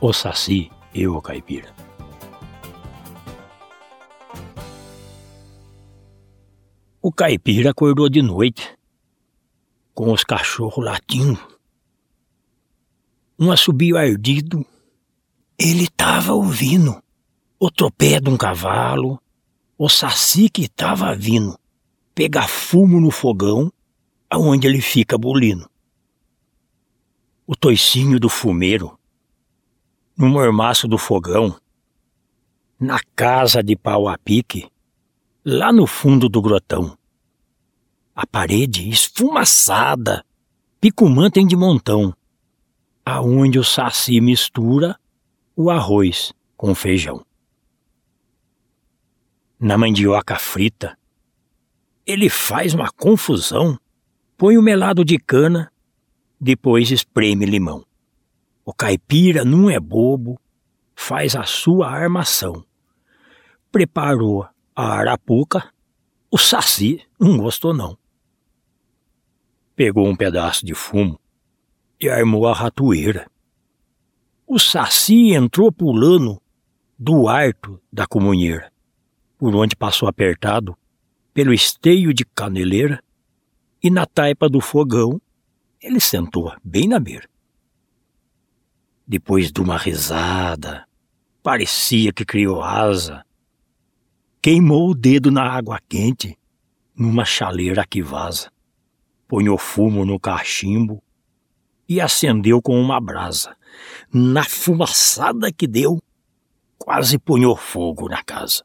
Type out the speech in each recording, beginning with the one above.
O Saci e o Caipira. O Caipira acordou de noite, com os cachorros latindo. Um assobio ardido. Ele estava ouvindo o tropé de um cavalo, o Saci que estava vindo pegar fumo no fogão, aonde ele fica bolindo. O toicinho do fumeiro, no mormaço do fogão, na casa de pau a pique, lá no fundo do grotão. A parede esfumaçada, picumantem de montão, aonde o Saci mistura o arroz com feijão. Na mandioca frita, ele faz uma confusão, põe o melado de cana, depois espreme limão. O Caipira não é bobo, faz a sua armação. Preparou a arapuca, o Saci não gostou não. Pegou um pedaço de fumo e armou a ratoeira. O Saci entrou pulando do arto da comunheira, por onde passou apertado pelo esteio de caneleira, e na taipa do fogão ele sentou bem na beira. Depois de uma risada, parecia que criou asa, queimou o dedo na água quente, numa chaleira que vaza, ponhou fumo no cachimbo e acendeu com uma brasa. Na fumaçada que deu, quase ponhou fogo na casa.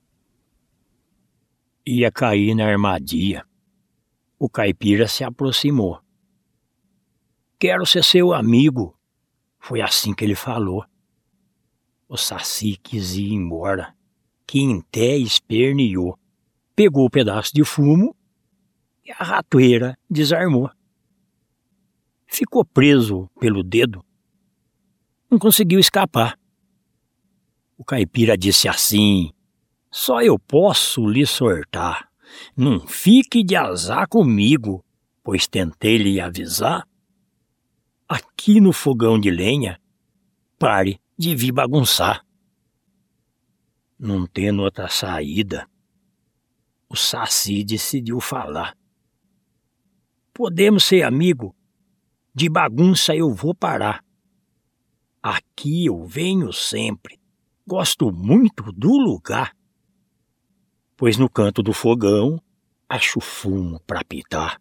Ia cair na armadilha. O Caipira se aproximou. "Quero ser seu amigo", foi assim que ele falou. O Saci quis ir embora, que em té esperneou, pegou o pedaço de fumo e a ratoeira desarmou. Ficou preso pelo dedo, não conseguiu escapar. O Caipira disse assim: "Só eu posso lhe sortar, não fique de azar comigo, pois tentei lhe avisar. Aqui no fogão de lenha, pare de vir bagunçar." Não tendo outra saída, o Saci decidiu falar: "Podemos ser amigo, de bagunça eu vou parar. Aqui eu venho sempre, gosto muito do lugar, pois no canto do fogão acho fumo pra pitar."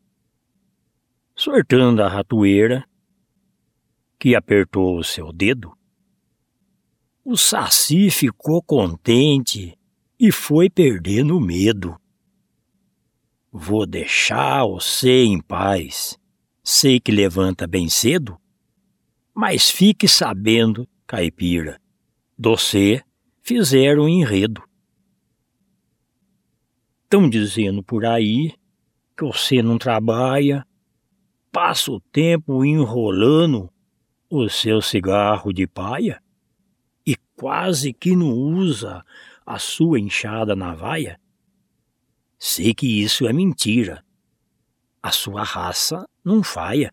Sortando a ratoeira, que apertou o seu dedo, o Saci ficou contente e foi perdendo o medo. "Vou deixar você em paz, sei que levanta bem cedo, mas fique sabendo, Caipira, doce fizeram um enredo. Tão dizendo por aí que você não trabalha, passa o tempo enrolando o seu cigarro de paia e quase que não usa a sua enxada na vaia. Sei que isso é mentira, a sua raça não faia."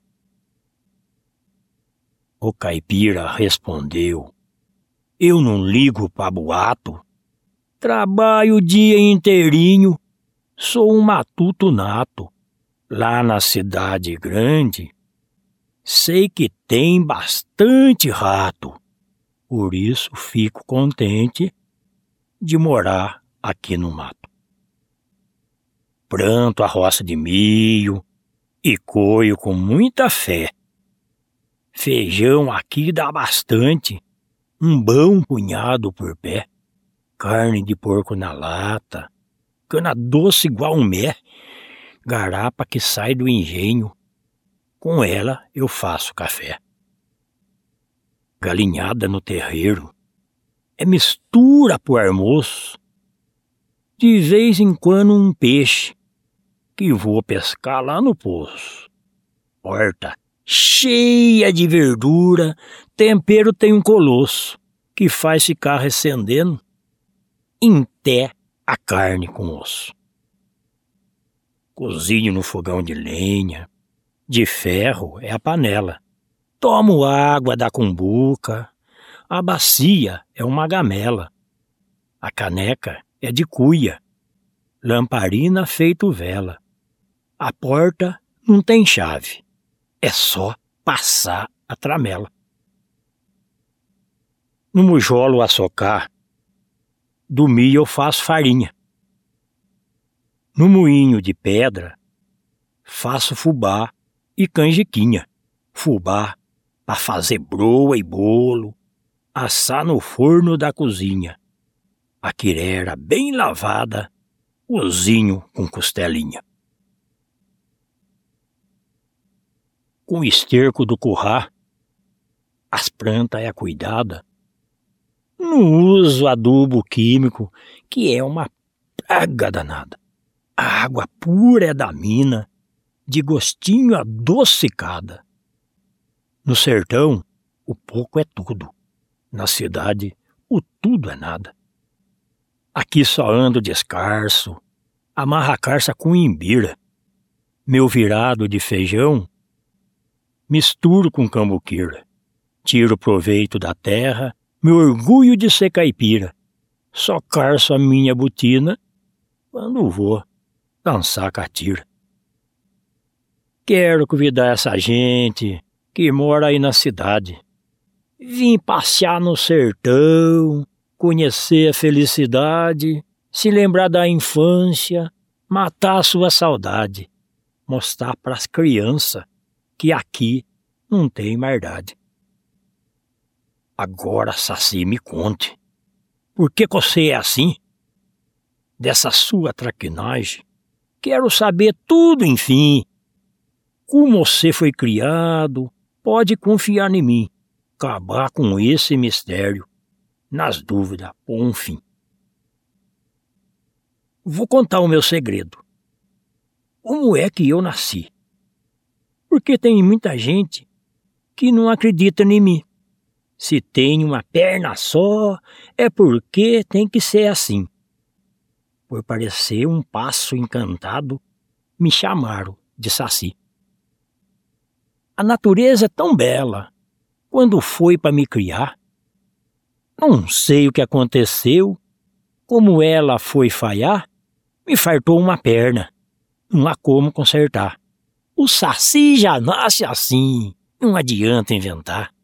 O Caipira respondeu: "Eu não ligo pra boato, trabalho o dia inteirinho, sou um matuto nato. Lá na cidade grande, sei que tem bastante rato, por isso fico contente de morar aqui no mato. Planto a roça de milho e colho com muita fé. Feijão aqui dá bastante, um bom punhado por pé. Carne de porco na lata, cana doce igual um mé, garapa que sai do engenho, com ela eu faço café. Galinhada no terreiro, é mistura pro almoço. De vez em quando um peixe, que vou pescar lá no poço. Horta cheia de verdura, tempero tem um colosso, que faz ficar recendendo em té a carne com osso. Cozinho no fogão de lenha, de ferro é a panela. Tomo água da cumbuca, A bacia é uma gamela, a caneca é de cuia, lamparina feito vela. A porta não tem chave, é só passar a tramela. No mujolo a socar, do milho eu faço farinha. No moinho de pedra, faço fubá e canjiquinha. Fubá para fazer broa e bolo, assar no forno da cozinha. A quirera bem lavada, cozinho com costelinha. Com o esterco do currá, as plantas é cuidada. Não uso adubo químico, que é uma praga danada. A água pura é da mina, de gostinho adocicada. No sertão, o pouco é tudo. Na cidade, o tudo é nada. Aqui só ando descalço, amarra a carça com imbira. Meu virado de feijão, misturo com cambuquira. Tiro proveito da terra, meu orgulho de ser caipira. Só carço a minha botina quando vou dançar catira. Quero convidar essa gente que mora aí na cidade. Vim passear no sertão, conhecer a felicidade, se lembrar da infância, matar a sua saudade, mostrar pras crianças que aqui não tem maldade. Agora, Saci, me conte, por que você é assim? Dessa sua traquinagem, quero saber tudo, enfim. Como você foi criado, pode confiar em mim. Acabar com esse mistério, nas dúvidas, pôr um fim. Vou contar o meu segredo. Como é que eu nasci? Porque tem muita gente que não acredita em mim. Se tem uma perna só, é porque tem que ser assim. Por parecer um passo encantado, me chamaram de Saci. A natureza é tão bela, quando foi para me criar. Não sei o que aconteceu, como ela foi falhar, me fartou uma perna, não há como consertar. O Saci já nasce assim, não adianta inventar.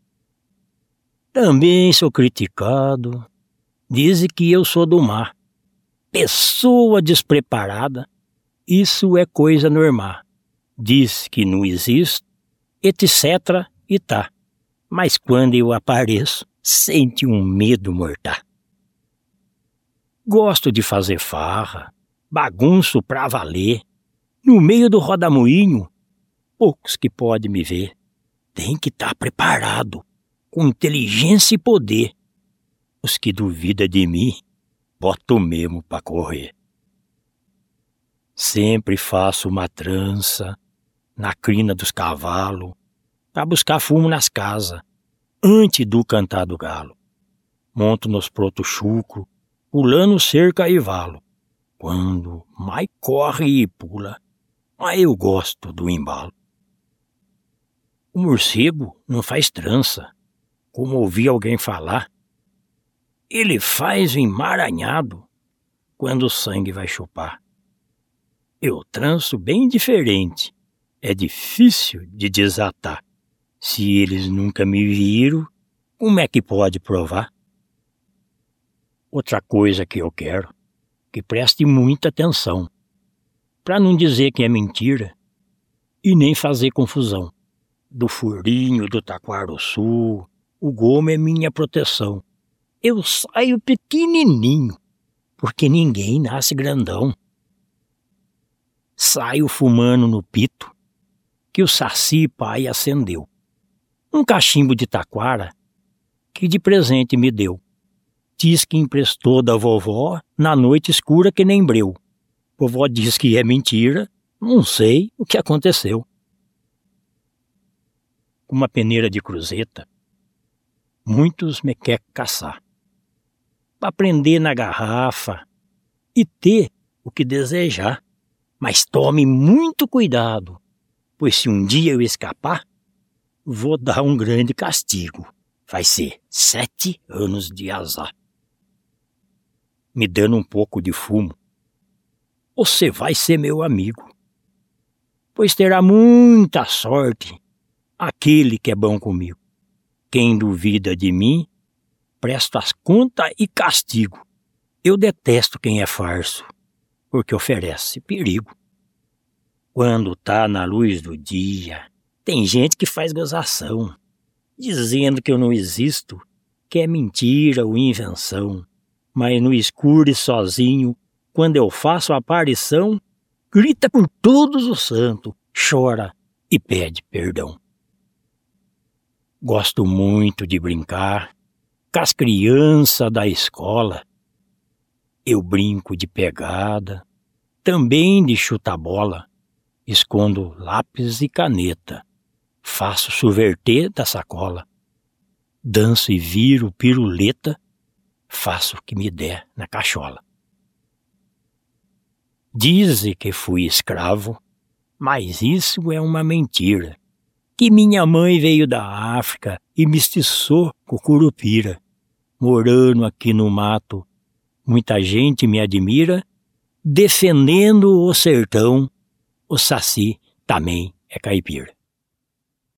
Também sou criticado, dizem que eu sou do mar. Pessoa despreparada, isso é coisa normal. Diz que não existe, etc. e tá. Mas quando eu apareço, sente um medo mortal. Gosto de fazer farra, bagunço pra valer. No meio do rodamuinho, poucos que podem me ver. Tem que estar preparado, com inteligência e poder. Os que duvidam de mim, boto mesmo pra correr. Sempre faço uma trança na crina dos cavalos, pra buscar fumo nas casas, antes do cantar do galo. Monto nos protos chucro, pulando cerca e valo. Quando mais corre e pula, mas eu gosto do embalo. O morcego não faz trança, como ouvi alguém falar. Ele faz o emaranhado quando o sangue vai chupar. Eu tranço bem diferente, é difícil de desatar. Se eles nunca me viram, como é que pode provar? Outra coisa que eu quero, que preste muita atenção, para não dizer que é mentira e nem fazer confusão. Do furinho, do taquaruçu, o gomo é minha proteção. Eu saio pequenininho, porque ninguém nasce grandão. Saio fumando no pito, que o Saci pai acendeu. Um cachimbo de taquara, que de presente me deu. Diz que emprestou da vovó na noite escura que nem breu. Vovó diz que é mentira, não sei o que aconteceu. Com uma peneira de cruzeta, muitos me querem caçar. Para prender na garrafa e ter o que desejar. Mas tome muito cuidado, pois se um dia eu escapar, vou dar um grande castigo. Vai ser 7 anos de azar. Me dando um pouco de fumo. Você vai ser meu amigo, pois terá muita sorte aquele que é bom comigo. Quem duvida de mim, presto as contas e castigo. Eu detesto quem é farso, porque oferece perigo. Quando tá na luz do dia, tem gente que faz gozação, dizendo que eu não existo, que é mentira ou invenção. Mas no escuro e sozinho, quando eu faço a aparição, grita por todos os santos, chora e pede perdão. Gosto muito de brincar com as crianças da escola. Eu brinco de pegada, também de chuta-bola. Escondo lápis e caneta, faço subverter da sacola. Danço e viro piruleta, faço o que me der na cachola. Dizem que fui escravo, mas isso é uma mentira. Que minha mãe veio da África e mestiçou com curupira. Morando aqui no mato, muita gente me admira, defendendo o sertão. O Saci também é caipira.